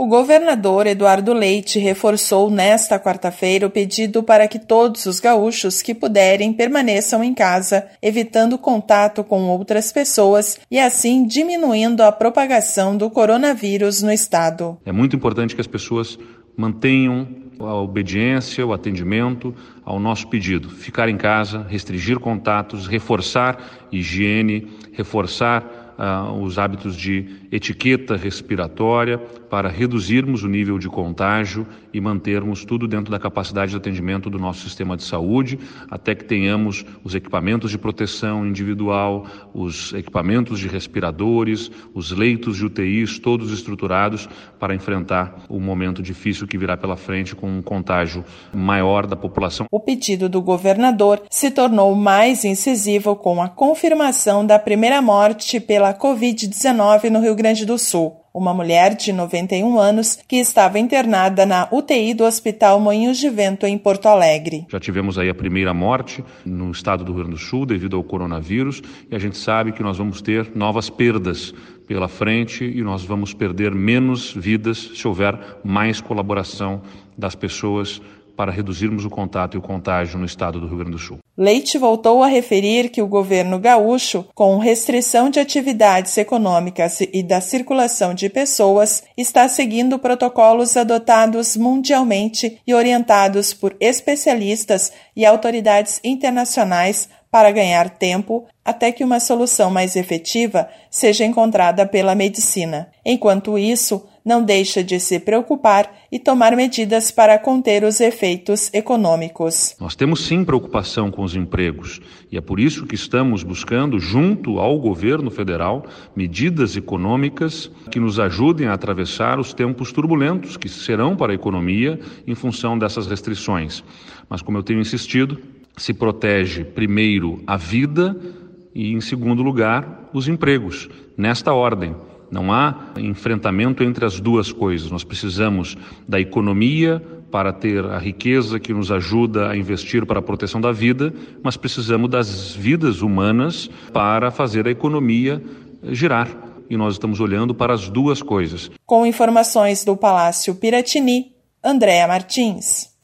O governador Eduardo Leite reforçou nesta quarta-feira o pedido para que todos os gaúchos que puderem permaneçam em casa, evitando contato com outras pessoas e assim diminuindo a propagação do coronavírus no estado. É muito importante que as pessoas mantenham a obediência, o atendimento ao nosso pedido. Ficar em casa, restringir contatos, reforçar higiene, reforçar os hábitos de etiqueta respiratória para reduzirmos o nível de contágio e mantermos tudo dentro da capacidade de atendimento do nosso sistema de saúde, até que tenhamos os equipamentos de proteção individual, os equipamentos de respiradores, os leitos de UTIs, todos estruturados para enfrentar o momento difícil que virá pela frente com um contágio maior da população. O pedido do governador se tornou mais incisivo com a confirmação da primeira morte pela Covid-19 no Rio Grande do Sul. Uma mulher de 91 anos que estava internada na UTI do Hospital Moinhos de Vento, em Porto Alegre. Já tivemos aí a primeira morte no estado do Rio Grande do Sul devido ao coronavírus e a gente sabe que nós vamos ter novas perdas pela frente e nós vamos perder menos vidas se houver mais colaboração das pessoas para reduzirmos o contato e o contágio no estado do Rio Grande do Sul. Leite voltou a referir que o governo gaúcho, com restrição de atividades econômicas e da circulação de pessoas, está seguindo protocolos adotados mundialmente e orientados por especialistas e autoridades internacionais para ganhar tempo até que uma solução mais efetiva seja encontrada pela medicina. Enquanto isso, não deixa de se preocupar e tomar medidas para conter os efeitos econômicos. Nós temos sim preocupação com os empregos e é por isso que estamos buscando, junto ao governo federal, medidas econômicas que nos ajudem a atravessar os tempos turbulentos que serão para a economia em função dessas restrições. Mas, como eu tenho insistido, se protege primeiro a vida e, em segundo lugar, os empregos. Nesta ordem. Não há enfrentamento entre as duas coisas. Nós precisamos da economia para ter a riqueza que nos ajuda a investir para a proteção da vida, mas precisamos das vidas humanas para fazer a economia girar. E nós estamos olhando para as duas coisas. Com informações do Palácio Piratini, Andréa Martins.